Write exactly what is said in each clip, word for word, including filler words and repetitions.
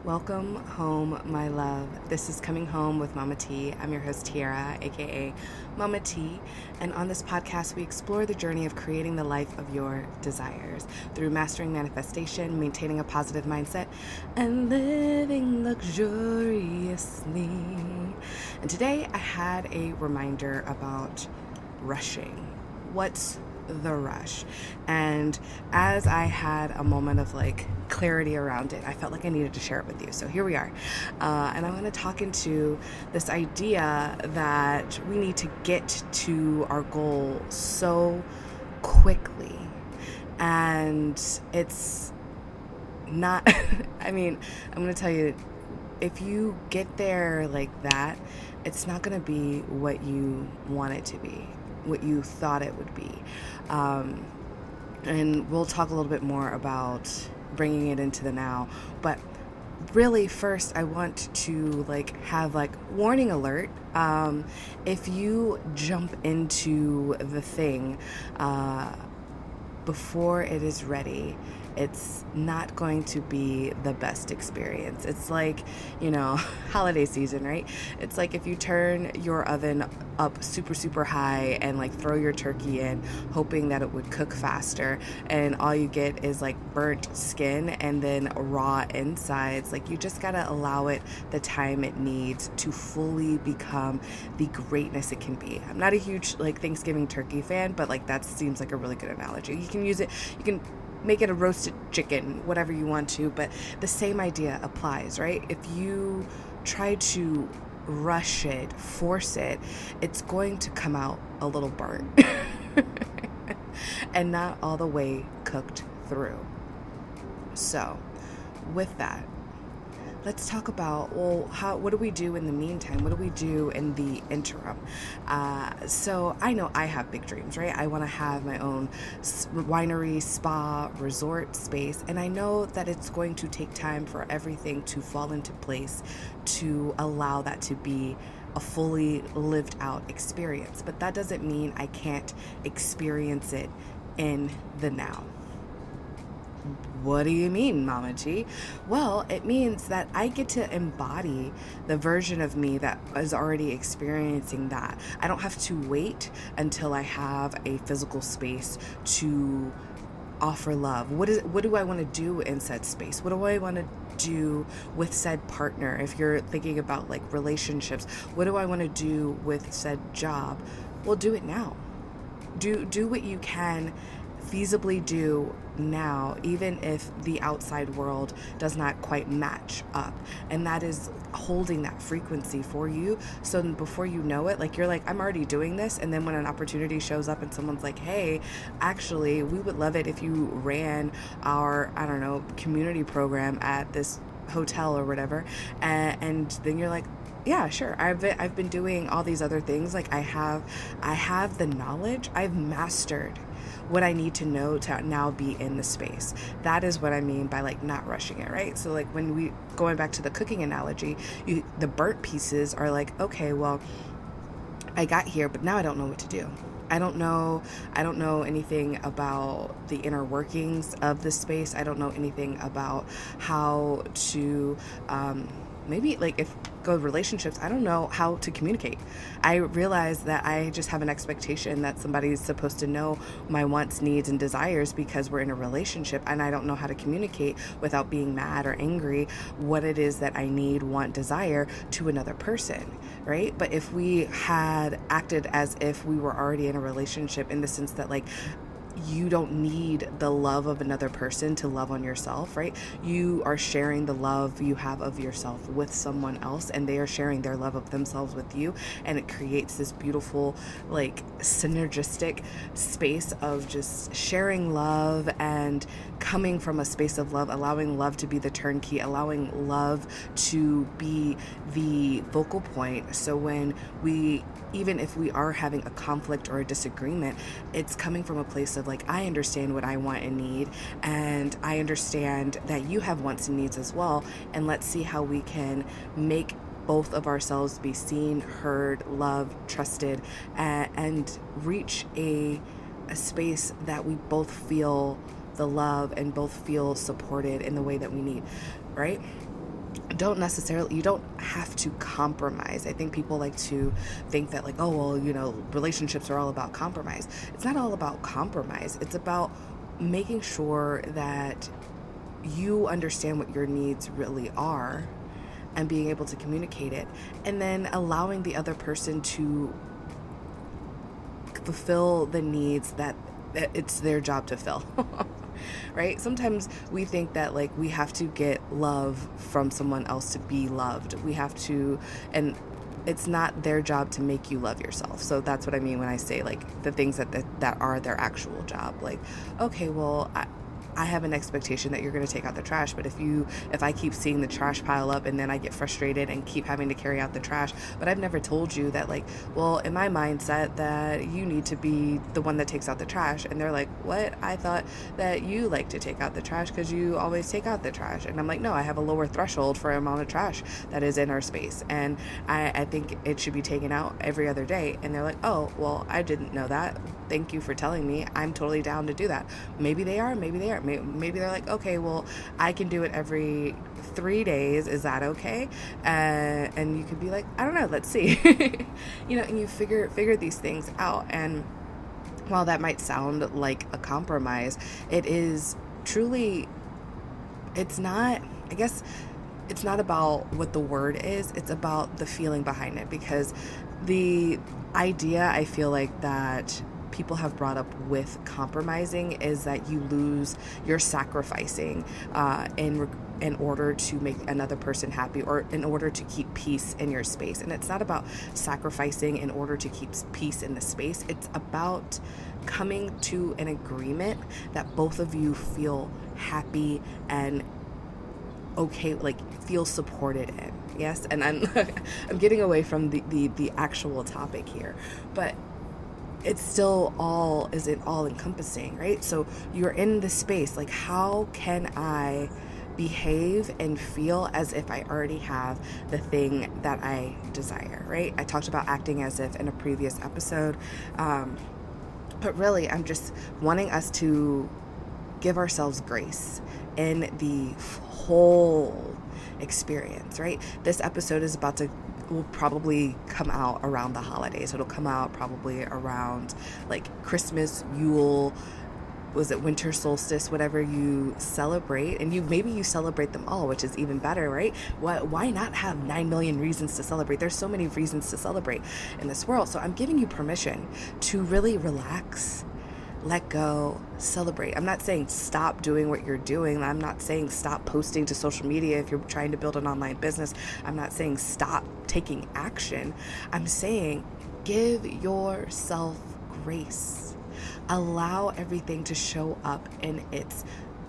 Welcome home, my love. This is Coming Home with Mama T. I'm your host, Tiara, aka Mama T. And on this podcast, we explore the journey of creating the life of your desires through mastering manifestation, maintaining a positive mindset, and living luxuriously. And today, I had a reminder about rushing. What's the rush? And as I had a moment of like clarity around it, I felt like I needed to share it with you. So here we are. Uh, and I'm going to talk into this idea that we need to get to our goal so quickly. And it's not, I mean, I'm going to tell you, if you get there like that, it's not going to be what you want it to be, what you thought it would be. Um, and we'll talk a little bit more about bringing it into the now. But really, first, I want to like have like warning alert. Um, if you jump into the thing uh, before it is ready, it's not going to be the best experience. It's like, you know, holiday season, right? It's like if you turn your oven up super, super high and like throw your turkey in, hoping that it would cook faster, and all you get is like burnt skin and then raw insides. Like, you just gotta allow it the time it needs to fully become the greatness it can be. I'm not a huge like Thanksgiving turkey fan, but like that seems like a really good analogy. You can use it, you can make it a roasted chicken, whatever you want to, but the same idea applies, right? If you try to rush it, force it, it's going to come out a little burnt and not all the way cooked through. So, with that, let's talk about, well, how, what do we do in the meantime? What do we do in the interim? Uh, so I know I have big dreams, right? I want to have my own winery, spa, resort space. And I know that it's going to take time for everything to fall into place to allow that to be a fully lived out experience. But that doesn't mean I can't experience it in the now. What do you mean, Mama G? Well, it means that I get to embody the version of me that is already experiencing that. I don't have to wait until I have a physical space to offer love. What is what do I want to do in said space? What do I want to do with said partner? If you're thinking about like relationships, what do I want to do with said job? Well, do it now. Do do what you can feasibly do now, even if the outside world does not quite match up. And that is holding that frequency for you. So before you know it, like you're like, I'm already doing this. And then when an opportunity shows up and someone's like, hey, actually, we would love it if you ran our, I don't know, community program at this hotel or whatever. And, and then you're like, yeah, sure. I've been, I've been doing all these other things. Like I have, I have the knowledge. I've mastered what I need to know to now be in the space. That is what I mean by like not rushing it, right? So like when we, going back to the cooking analogy, you, the burnt pieces are like, okay, well, I got here, but now I don't know what to do. I don't know, I don't know anything about the inner workings of the space. I don't know anything about how to, um, maybe like if go relationships, I don't know how to communicate. I realize that I just have an expectation that somebody's supposed to know my wants, needs, and desires because we're in a relationship, and I don't know how to communicate without being mad or angry what it is that I need, want, desire to another person, right? But if we had acted as if we were already in a relationship, in the sense that like you don't need the love of another person to love on yourself, right? You are sharing the love you have of yourself with someone else, and they are sharing their love of themselves with you, and it creates this beautiful, like, synergistic space of just sharing love and coming from a space of love, allowing love to be the turnkey, allowing love to be the focal point. So when we, even if we are having a conflict or a disagreement, it's coming from a place of like, I understand what I want and need, and I understand that you have wants and needs as well, and let's see how we can make both of ourselves be seen, heard, loved, trusted, and, and reach a, a space that we both feel the love and both feel supported in the way that we need, right? don't necessarily, you don't have to compromise. I think people like to think that like, oh, well, you know, relationships are all about compromise. It's not all about compromise. It's about making sure that you understand what your needs really are and being able to communicate it, and then allowing the other person to fulfill the needs that it's their job to fill. Right? Sometimes we think that like we have to get love from someone else to be loved. We have to, and it's not their job to make you love yourself. So that's what I mean when I say like the things that that, that are their actual job. Like, okay, well, I, I have an expectation that you're going to take out the trash, but if you, if I keep seeing the trash pile up and then I get frustrated and keep having to carry out the trash, but I've never told you that like, well, in my mindset that you need to be the one that takes out the trash. And they're like, what? I thought that you like to take out the trash because you always take out the trash. And I'm like, no, I have a lower threshold for amount of trash that is in our space. And I, I think it should be taken out every other day. And they're like, oh, well, I didn't know that. Thank you for telling me. I'm totally down to do that. Maybe they are, maybe they aren't. Maybe they're like, okay, well, I can do it every three days. Is that okay? Uh, and you could be like, I don't know. Let's see. You know, and you figure figure these things out. And while that might sound like a compromise, it is truly. It's not. I guess it's not about what the word is. It's about the feeling behind it, because the idea I feel like that people have brought up with compromising is that you lose, you're sacrificing uh, in in order to make another person happy, or in order to keep peace in your space. And it's not about sacrificing in order to keep peace in the space. It's about coming to an agreement that both of you feel happy and okay, like feel supported in. Yes, and I'm I'm getting away from the, the the actual topic here, but it's still all, is it all encompassing, right? So you're in the space, like, how can I behave and feel as if I already have the thing that I desire, right? I talked about acting as if in a previous episode, um, but really I'm just wanting us to give ourselves grace in the whole experience, right? This episode is about to will probably come out around the holidays. It'll come out probably around like Christmas, Yule, was it winter solstice, whatever you celebrate. And you maybe you celebrate them all, which is even better, right? Why, why not have nine million reasons to celebrate? There's so many reasons to celebrate in this world. So I'm giving you permission to really relax, let go, celebrate. I'm not saying stop doing what you're doing. I'm not saying stop posting to social media if you're trying to build an online business. I'm not saying stop taking action. I'm saying give yourself grace. Allow everything to show up in its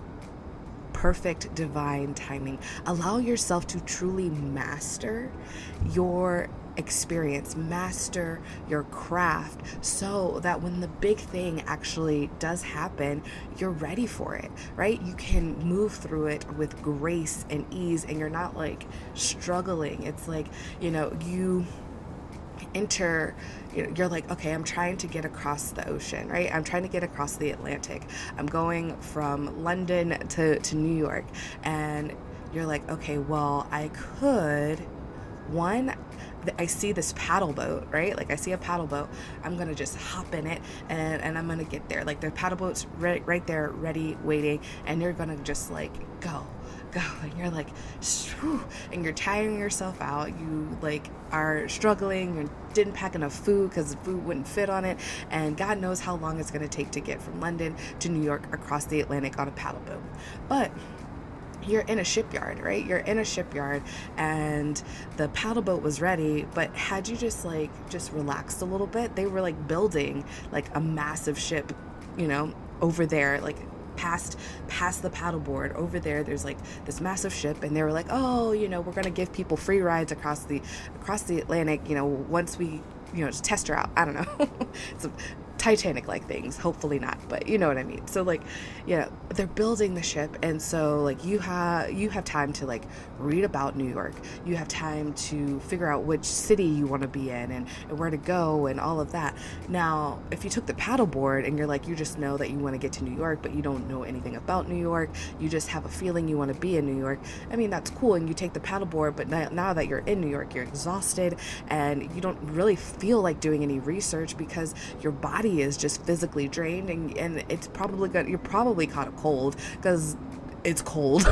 perfect divine timing. Allow yourself to truly master your experience, master your craft, so that when the big thing actually does happen, you're ready for it, right? You can move through it with grace and ease, and you're not like struggling. It's like, you know, you enter, you're like, okay, I'm trying to get across the ocean, right? I'm trying to get across the Atlantic. I'm going from London to, to New York. And you're like, okay, well, I could, one, I see this paddle boat, right? Like I see a paddle boat. I'm going to just hop in it and, and I'm going to get there. Like the paddle boat's right, right there, ready, waiting. And you're going to just like go, go. And you're like, shoo, and you're tiring yourself out. You like are struggling. You didn't pack enough food because the food wouldn't fit on it. And God knows how long it's going to take to get from London to New York across the Atlantic on a paddle boat. But you're in a shipyard, right? You're in a shipyard and the paddle boat was ready, but had you just like, just relaxed a little bit, they were like building like a massive ship, you know, over there, like past, past the paddleboard over there, there's like this massive ship. And they were like, oh, you know, we're going to give people free rides across the, across the Atlantic, you know, once we, you know, just test her out. I don't know. It's a Titanic like things, hopefully not, but you know what I mean. So like, you know, they're building the ship, and so like you have you have time to like read about New York. You have time to figure out which city you want to be in, and, and where to go and all of that. Now, if you took the paddleboard and you're like, you just know that you want to get to New York, but you don't know anything about New York, you just have a feeling you want to be in New York. I mean, that's cool, and you take the paddleboard, but now, now that you're in New York, you're exhausted and you don't really feel like doing any research because your body is just physically drained, and, and it's probably gonna, you're probably caught a cold because it's cold.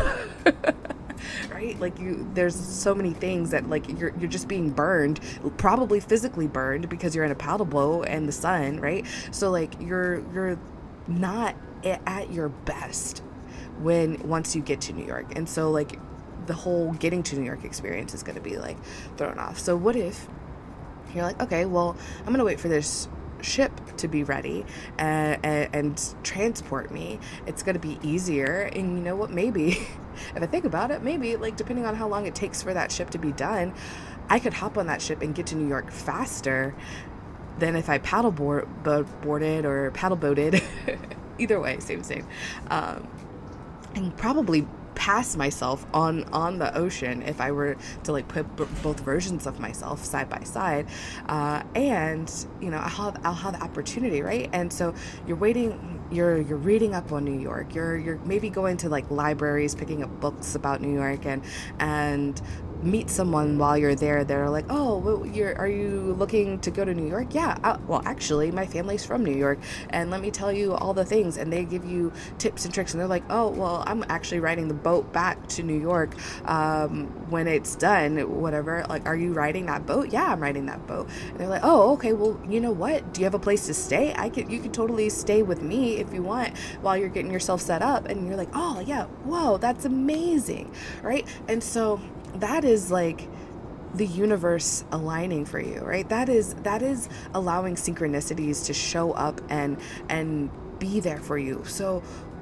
Right? Like you, there's so many things that like you're, you're just being burned, probably physically burned because you're in a paddle boat and the sun, right? So like you're, you're not at your best when, once you get to New York. And so like the whole getting to New York experience is going to be like thrown off. So what if you're like, okay, well, I'm going to wait for this ship to be ready and, and, and transport me. It's going to be easier. And you know what, maybe if I think about it, maybe like depending on how long it takes for that ship to be done, I could hop on that ship and get to New York faster than if I paddle board, boarded or paddle boated. Either way, same same um, and probably pass myself on on the ocean if I were to like put b- both versions of myself side by side, uh, and you know I'll have, I'll have the opportunity, right? And so you're waiting, you're you're reading up on New York, you're you're maybe going to like libraries, picking up books about New York, and and meet someone while you're there. They're like, oh, well, you're are you looking to go to New York? Yeah, I, well, actually, my family's from New York, and let me tell you all the things. And they give you tips and tricks, and they're like, oh, well, I'm actually riding the boat back to New York um, when it's done, whatever. Like, are you riding that boat? Yeah, I'm riding that boat. And they're like, oh, okay, well, you know what? Do you have a place to stay? I could, you could totally stay with me if you want while you're getting yourself set up. And you're like, oh, yeah, whoa, that's amazing, right? And so that is like the universe aligning for you, right? That is that is allowing synchronicities to show up and and be there for you. So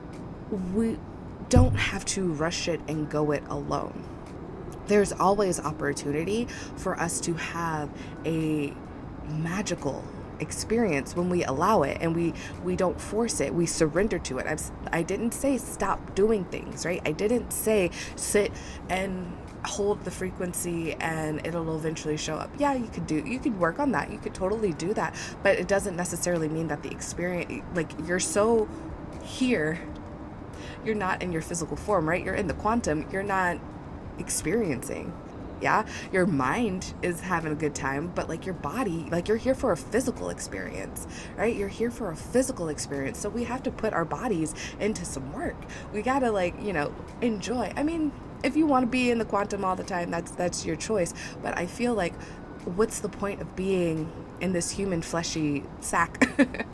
we don't have to rush it and go it alone. There's always opportunity for us to have a magical experience when we allow it, and we we don't force it, we surrender to it. I've, I didn't say stop doing things, right? I didn't say sit and hold the frequency and it'll eventually show up. Yeah, you could do, you could work on that, you could totally do that, but it doesn't necessarily mean that the experience, like you're so here, you're not in your physical form, right? You're in the quantum, you're not experiencing. Yeah, your mind is having a good time, but like your body, like you're here for a physical experience, right? You're here for a physical experience. So we have to put our bodies into some work. We gotta like, you know, enjoy. I mean, if you want to be in the quantum all the time, that's that's your choice. But I feel like, what's the point of being in this human fleshy sack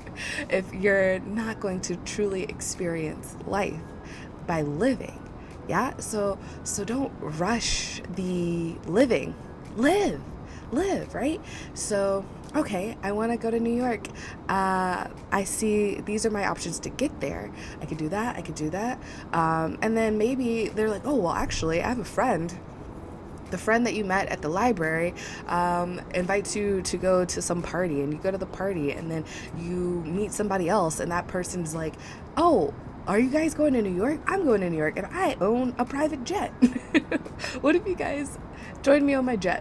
if you're not going to truly experience life by living? Yeah, so so don't rush the living. Live, live, right? So, okay, I want to go to New York. Uh, I see these are my options to get there. I could do that, I could do that. Um, and then maybe they're like, oh, well, actually, I have a friend. The friend that you met at the library um, invites you to go to some party, and you go to the party, and then you meet somebody else, and that person's like, oh, are you guys going to New York? I'm going to New York, and I own a private jet. What if you guys join me on my jet?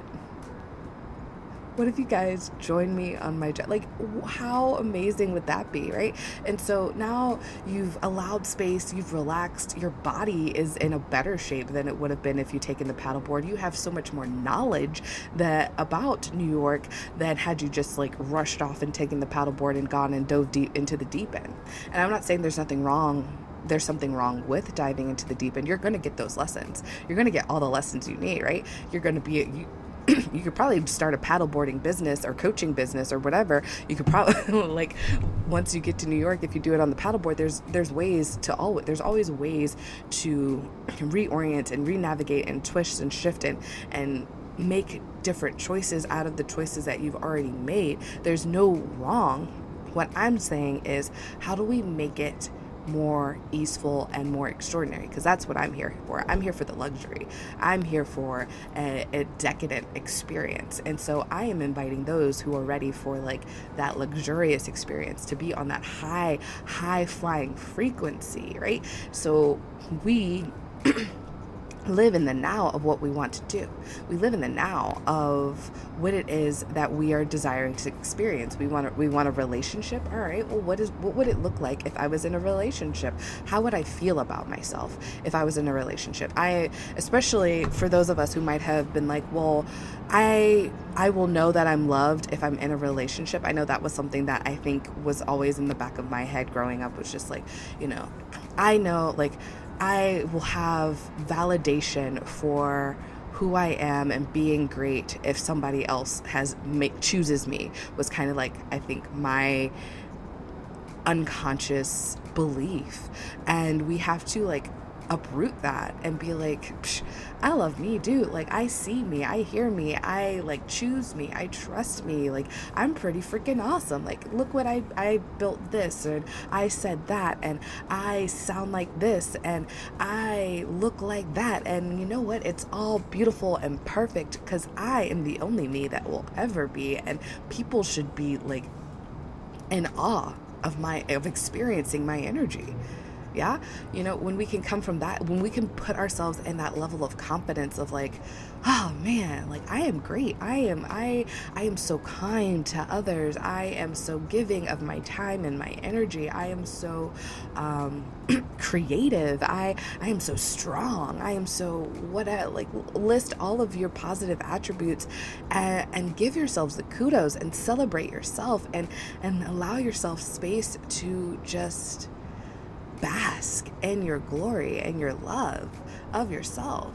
What if you guys join me on my jet? Like, how amazing would that be, right? And so now you've allowed space, you've relaxed, your body is in a better shape than it would have been if you'd taken the paddleboard. You have so much more knowledge that about New York than had you just like rushed off and taken the paddleboard and gone and dove deep into the deep end. And I'm not saying there's nothing wrong there's something wrong with diving into the deep end. You're going to get those lessons. You're going to get all the lessons you need, right? You're going to be, you, you could probably start a paddleboarding business or coaching business or whatever. You could probably like once you get to New York, if you do it on the paddleboard, there's there's ways to always there's always ways to reorient and re-navigate and twist and shift and and make different choices out of the choices that you've already made. There's no wrong. What I'm saying is, how do we make it more easeful and more extraordinary, because that's what I'm here for. I'm here for the luxury. I'm here for a, a decadent experience. And so I am inviting those who are ready for like that luxurious experience to be on that high, high flying frequency, right? So we live in the now of what we want to do. We live in the now of what it is that we are desiring to experience. We want a, we want a relationship. All right. Well, what is what would it look like if I was in a relationship? How would I feel about myself if I was in a relationship? I, especially for those of us who might have been like, well, I I will know that I'm loved if I'm in a relationship. I know that was something that I think was always in the back of my head growing up, was just like, you know, I know like I will have validation for who I am and being great if somebody else has ma- chooses me, was kind of like, I think, my unconscious belief. And we have to like uproot that and be like, I love me, dude. Like, I see me, I hear me, I like choose me, I trust me. Like, I'm pretty freaking awesome. Like, look what I, I built this, and I said that, and I sound like this, and I look like that. And you know what? It's all beautiful and perfect because I am the only me that will ever be. And people should be like in awe of my, of experiencing my energy. Yeah. You know, when we can come from that, when we can put ourselves in that level of confidence of like, oh man, like I am great. I am, I, I am so kind to others. I am so giving of my time and my energy. I am so, um, creative. I, I am so strong. I am so what I like list all of your positive attributes and, and give yourselves the kudos and celebrate yourself and, and allow yourself space to just bask in your glory and your love of yourself.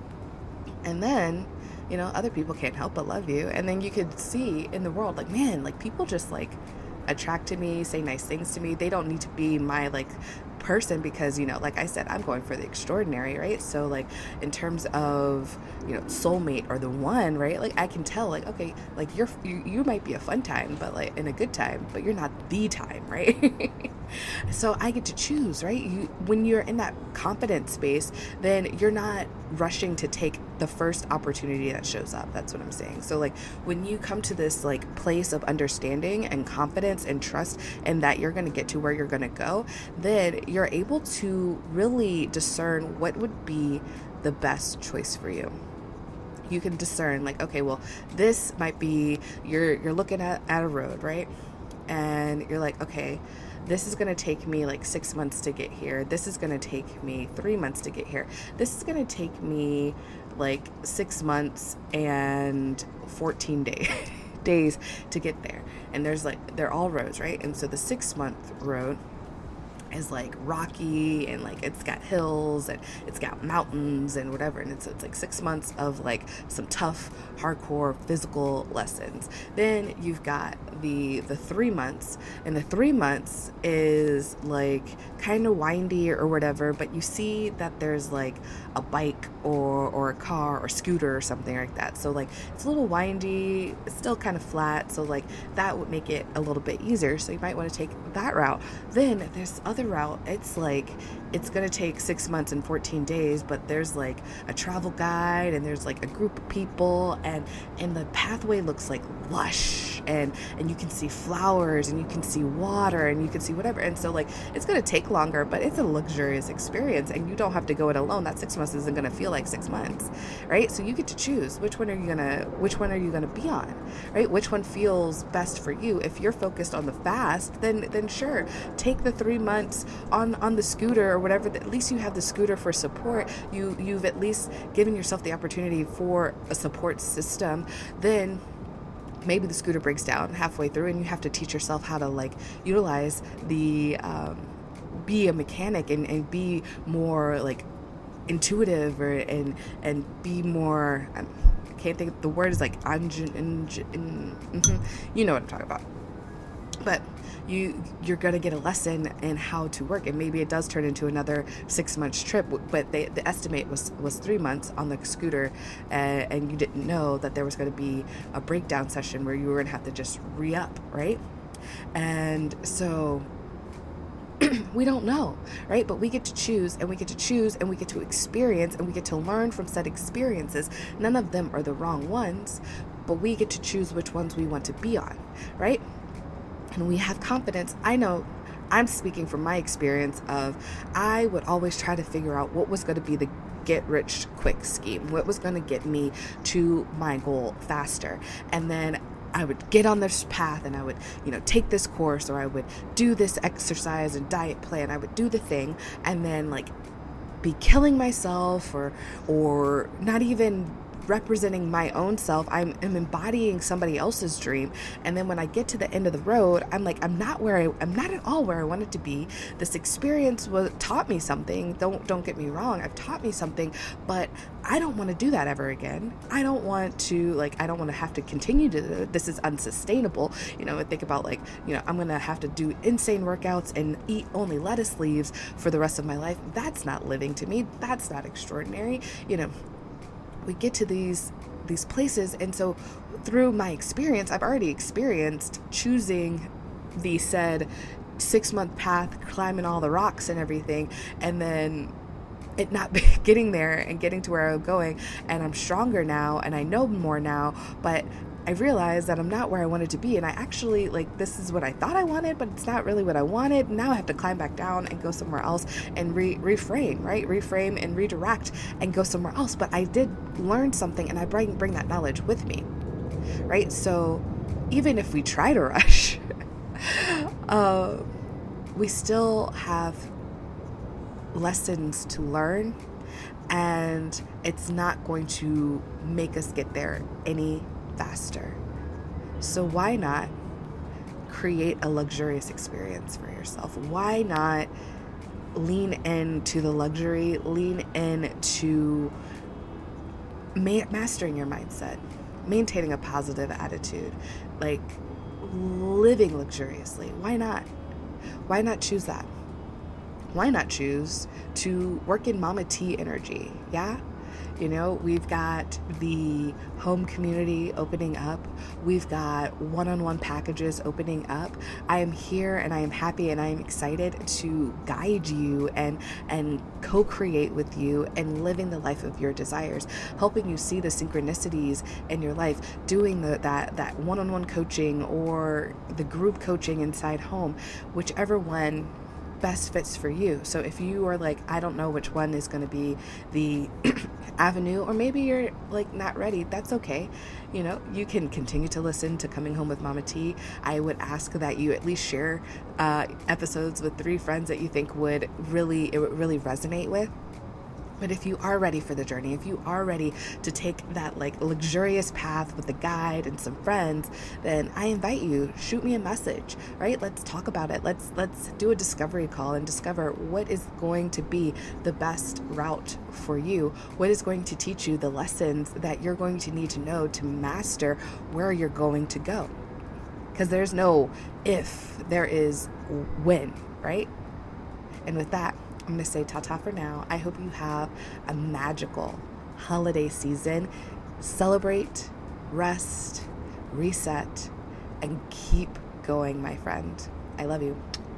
And then, you know, other people can't help but love you. And then you could see in the world, like, man, like people just like attract to me, say nice things to me. They don't need to be my like person because, you know, like I said, I'm going for the extraordinary, right? So like in terms of, you know, soulmate or the one, right? Like I can tell like, okay, like you're, you, you might be a fun time, but like in a good time, but you're not the time, right? So I get to choose, right? You, when you're in that confident space, then you're not rushing to take the first opportunity that shows up. That's what I'm saying. So like when you come to this like place of understanding and confidence and trust and that you're going to get to where you're going to go, then you're able to really discern what would be the best choice for you. You can discern like, okay, well, this might be, you're, you're looking at, at a road, right? And you're like, okay, this is going to take me like six months to get here. This is going to take me three months to get here. This is going to take me like six months and fourteen days days to get there. And there's like, they're all roads, right? And so the six month road is like rocky and like it's got hills and it's got mountains and whatever, and it's it's like six months of like some tough hardcore physical lessons. Then you've got the the three months, and the three months is like kind of windy or whatever, but you see that there's like a bike or or a car or scooter or something like that. So like it's a little windy, it's still kind of flat, so like that would make it a little bit easier, so you might want to take that route. Then there's other route, it's like it's gonna take six months and fourteen days, but there's like a travel guide and there's like a group of people, and and the pathway looks like lush, and and you can see flowers and you can see water and you can see whatever, and so like it's gonna take longer, but it's a luxurious experience, and you don't have to go it alone. That six months isn't gonna feel like six months, right? So you get to choose which one are you gonna which one are you gonna be on, right? Which one feels best for you. If you're focused on the fast, then then sure, take the three months on on the scooter or whatever. At least you have the scooter for support. You you've at least given yourself the opportunity for a support system. Then maybe the scooter breaks down halfway through and you have to teach yourself how to like utilize the um, be a mechanic and, and be more like intuitive or and and be more um, I can't think the word is like ingen, ingen, mm-hmm. You know what I'm talking about. But you you're gonna get a lesson in how to work, and maybe it does turn into another six months trip. But they, the estimate was was three months on the scooter, uh, and you didn't know that there was going to be a breakdown session where you were gonna have to just re-up, right? And so We don't know, right? But we get to choose, and we get to choose, and we get to experience, and we get to learn from said experiences. None of them are the wrong ones, but we get to choose which ones we want to be on, right? And we have confidence. I know I'm speaking from my experience of I would always try to figure out what was going to be the get rich quick scheme, what was going to get me to my goal faster. And then I would get on this path and I would, you know, take this course, or I would do this exercise and diet plan. I would do the thing and then like be killing myself or, or not even representing my own self. I'm, I'm embodying somebody else's dream. And then when I get to the end of the road, I'm like, I'm not where I, I'm not at all where I wanted to be. This experience was taught me something. Don't, don't get me wrong. I've taught me something, but I don't want to do that ever again. I don't want to, like, I don't want to have to continue to, this is unsustainable. You know, I think about like, you know, I'm going to have to do insane workouts and eat only lettuce leaves for the rest of my life. That's not living to me. That's not extraordinary. You know, we get to these these places, and so through my experience, I've already experienced choosing the said six month path, climbing all the rocks and everything, and then it not getting there and getting to where I'm going. And I'm stronger now, and I know more now, but I realized that I'm not where I wanted to be. And I actually, like, this is what I thought I wanted, but it's not really what I wanted. Now I have to climb back down and go somewhere else and re- reframe, right? Reframe and redirect and go somewhere else. But I did learn something, and I bring, bring that knowledge with me, right? So even if we try to rush, uh, we still have lessons to learn, and it's not going to make us get there any faster. So why not create a luxurious experience for yourself? Why not lean into the luxury, lean into ma- mastering your mindset, maintaining a positive attitude, like living luxuriously? Why not? Why not choose that? Why not choose to work in Mama T energy? Yeah? You know, we've got the home community opening up. We've got one-on-one packages opening up. I am here, and I am happy, and I am excited to guide you and and co-create with you and living the life of your desires, helping you see the synchronicities in your life, doing the, that that one-on-one coaching or the group coaching inside home, whichever one best fits for you. So if you are like, I don't know which one is going to be the avenue, or maybe you're like not ready, that's okay. You know, you can continue to listen to Coming Home with Mama T. I would ask that you at least share uh, episodes with three friends that you think would really, it would really resonate with. But if you are ready for the journey, if you are ready to take that like luxurious path with a guide and some friends, then I invite you, shoot me a message, right? Let's talk about it. Let's let's do a discovery call and discover what is going to be the best route for you. What is going to teach you the lessons that you're going to need to know to master where you're going to go. Because there's no if, there is when, right? And with that, I'm going to say ta-ta for now. I hope you have a magical holiday season. Celebrate, rest, reset, and keep going, my friend. I love you.